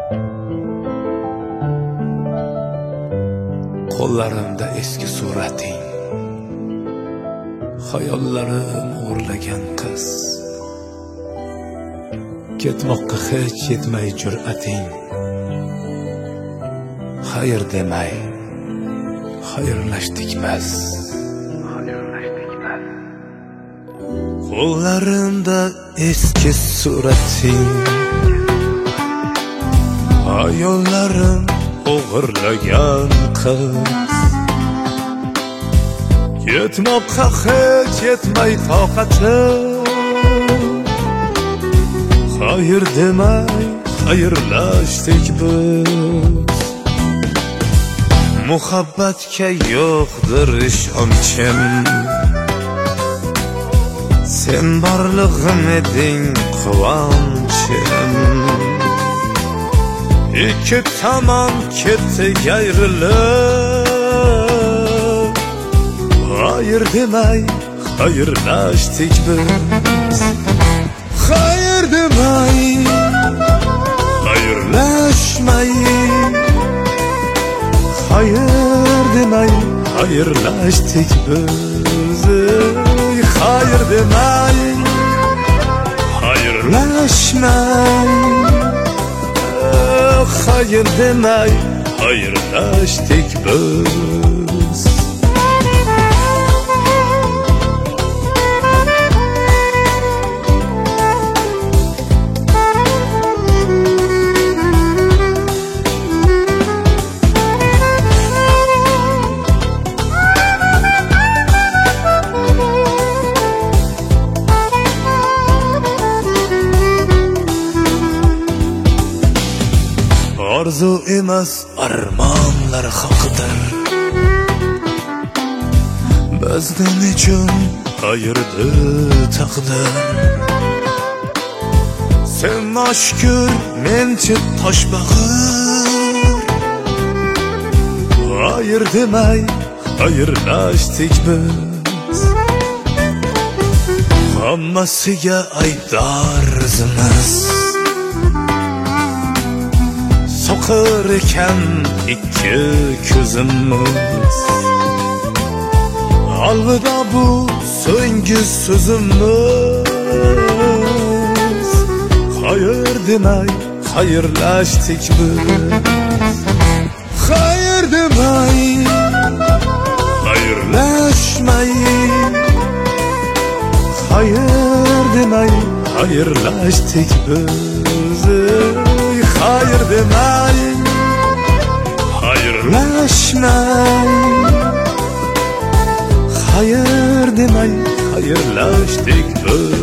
Qo'llarimda eski surating, xayollarim o'g'irlagan qiz. Ketmoqqa hech yetmay jur'ating, xayr demay xayrlashdik biz. Qo'llarimda eski surating, xayollarim o'g'irlagan qiz. Ketmoqqa hech yetmay toqatim, xayr demay xayrlashdik biz. Muhabbatga yo'qdir ishonchim, sen borlig'im eding quvonchim. İki tamam ketdik ayrilib, hayır demay xayrlashdik biz. Hayır demay xayrlashmay, hayır demay xayrlashdik biz. Hayır demay xayrlashmay, hayır demay xayrlashdik biz. Arzu emas armonlar haqidir, bizning uchun ayirdi taqdir. Sen noshukr, menchi toshbag'ir, hayır demay xayrlashdik biz. Hammasiga aydorzimiz, soqir ekan ikki ko'zimiz. Alvida bu so'nggi so'zimiz, hayır demay xayrlashdik biz. Hayır demay xayrlashmay, hayır demay xayrlashdik biz. Hayır demay xayrlashmay, hayır demay xayrlashdik biz.